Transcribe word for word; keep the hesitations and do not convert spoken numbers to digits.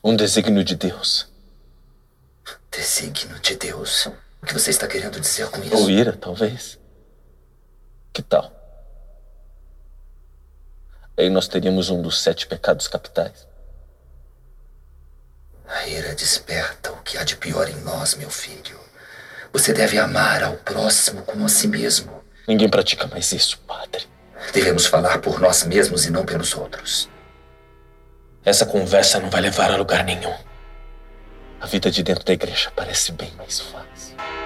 Um desígnio de Deus. Desígnio de Deus? O que você está querendo dizer com isso? Ou ira, talvez. Que tal? Aí nós teríamos um dos sete pecados capitais. A ira desperta o que há de pior em nós, meu filho. Você deve amar ao próximo como a si mesmo. Ninguém pratica mais isso, padre. Devemos falar por nós mesmos e não pelos outros. Essa conversa não vai levar a lugar nenhum. A vida de dentro da igreja parece bem mais fácil.